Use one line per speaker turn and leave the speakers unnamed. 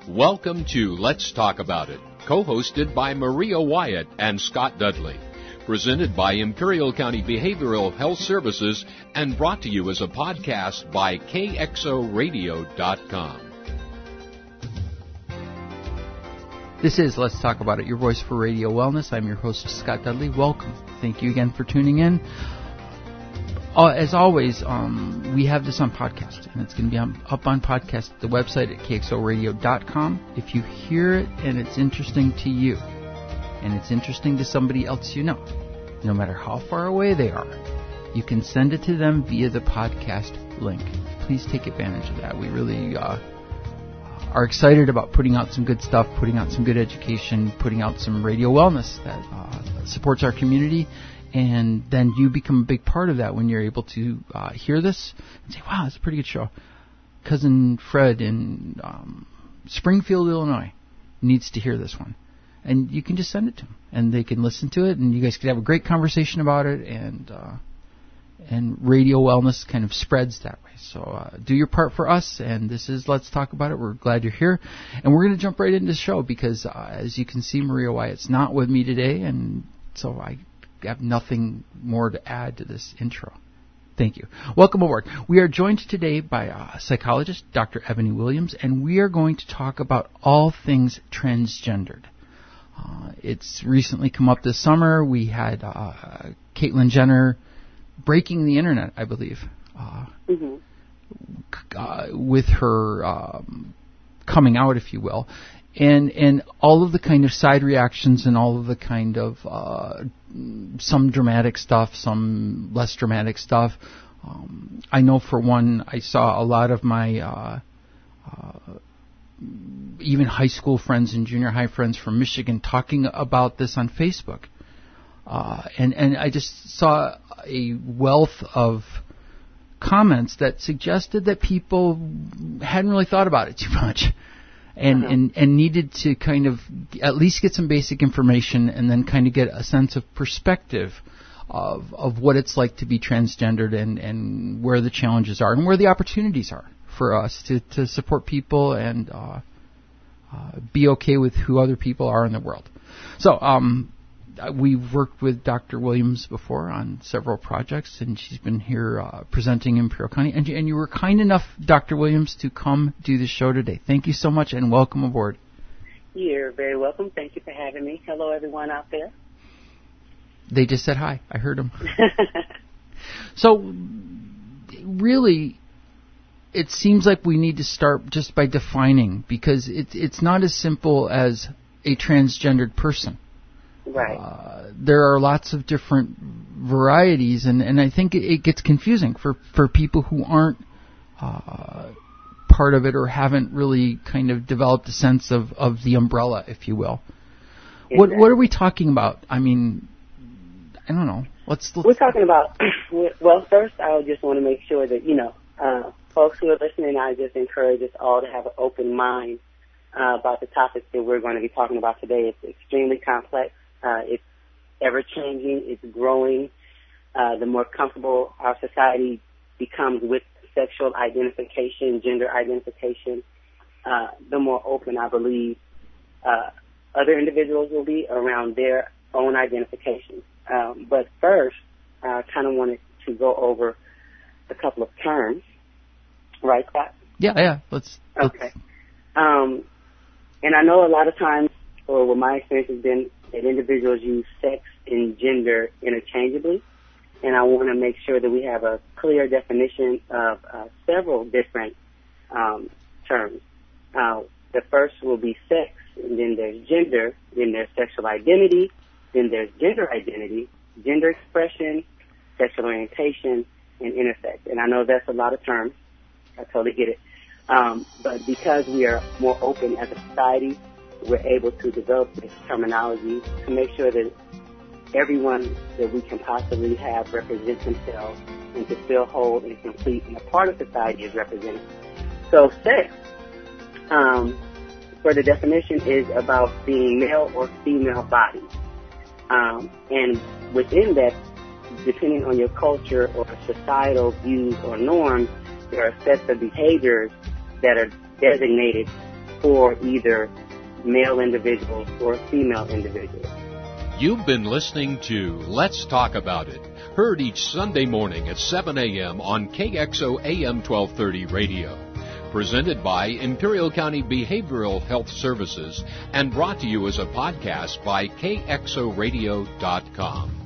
Welcome to Let's Talk About It, co-hosted by Maria Wyatt and Scott Dudley. Presented by Imperial County Behavioral Health Services and brought to you as a podcast by KXORadio.com.
This is Let's Talk About It, your voice for radio wellness. I'm your host, Scott Dudley. Welcome. Thank you again for tuning in. As always, we have this on podcast, and it's going to be up on podcast at the website at KXORadio.com. If you hear it and it's interesting to you, and it's interesting to somebody else you know, no matter how far away they are, you can send it to them via the podcast link. Please take advantage of that. We really are excited about putting out some good stuff, putting out some good education, putting out some radio wellness that supports our community. And then you become a big part of that when you're able to hear this and say, wow, it's a pretty good show. Cousin Fred in Springfield, Illinois needs to hear this one. And you can just send it to them, and they can listen to it, and you guys can have a great conversation about it, and radio wellness kind of spreads that way. So do your part for us, and this is Let's Talk About It. We're glad you're here. And we're going to jump right into the show because, as you can see, Maria Wyatt's not with me today, and so I have nothing more to add to this intro. Thank you. Welcome aboard. We are joined today by psychologist Dr. Ebony Williams, and we are going to talk about all things transgendered. It's recently come up this summer. We had Caitlyn Jenner breaking the internet, I believe, with her coming out, if you will. And all of the kind of side reactions and all of the kind of some dramatic stuff, some less dramatic stuff. I know for one, I saw a lot of my even high school friends and junior high friends from Michigan talking about this on Facebook. And I just saw a wealth of comments that suggested that people hadn't really thought about it too much. And needed to kind of at least get some basic information and then kind of get a sense of perspective of what it's like to be transgendered and where the challenges are and where the opportunities are for us to support people and be okay with who other people are in the world. So we've worked with Dr. Williams before on several projects, and she's been here presenting in Imperial County. And you were kind enough, Dr. Williams, to come do the show today. Thank you so much, and welcome aboard.
You're very welcome. Thank you for having me. Hello, everyone out there.
They just said hi. I heard them. So, really, it seems like we need to start just by defining, because it's not as simple as a transgendered person.
Right.
There are lots of different varieties, and I think it gets confusing for people who aren't part of it or haven't really kind of developed a sense of the umbrella, if you will. Exactly. What are we talking about? I mean, I don't know.
We're talking about, well, first I just want to make sure that, folks who are listening, I just encourage us all to have an open mind about the topics that we're going to be talking about today. It's extremely complex. It's ever-changing. It's growing. The more comfortable our society becomes with sexual identification, gender identification, the more open, I believe, other individuals will be around their own identification. But first, I kind of wanted to go over a couple of terms. Right, Scott?
Yeah. Let's.
Okay. And I know a lot of times, or what my experience has been, that individuals use sex and gender interchangeably, and I want to make sure that we have a clear definition of several different terms. The first will be sex, and then there's gender, then there's sexual identity, then there's gender identity, gender expression, sexual orientation, and intersex. And I know that's a lot of terms. I totally get it. But because we are more open as a society, we're able to develop this terminology to make sure that everyone that we can possibly have represent themselves and to feel whole and complete and a part of society is represented. So sex, for the definition, is about being male or female bodies. And within that, depending on your culture or societal views or norms, there are sets of behaviors that are designated for either male individuals or female individuals.
You've been listening to Let's Talk About It, heard each Sunday morning at 7 a.m. on KXO AM 1230 radio. Presented by Imperial County Behavioral Health Services and brought to you as a podcast by KXORadio.com.